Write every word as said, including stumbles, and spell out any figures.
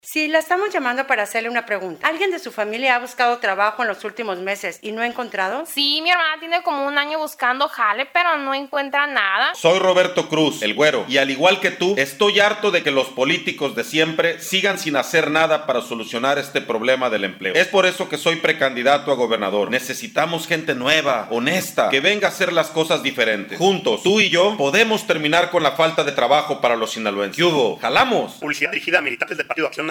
Sí, la estamos llamando para hacerle una pregunta. ¿Alguien de su familia ha buscado trabajo en los últimos meses y no ha encontrado? Sí, mi hermana tiene como un año buscando jale, pero no encuentra nada. Soy Roberto Cruz, el güero, y al igual que tú, estoy harto de que los políticos de siempre sigan sin hacer nada para solucionar este problema del empleo. Es por eso que soy precandidato a gobernador. Necesitamos gente nueva, honesta, que venga a hacer las cosas diferentes. Juntos, tú y yo, podemos terminar con la falta de trabajo para los sinaloenses. ¿Qué hubo? ¡Jalamos! Publicidad dirigida a militantes del Partido Acción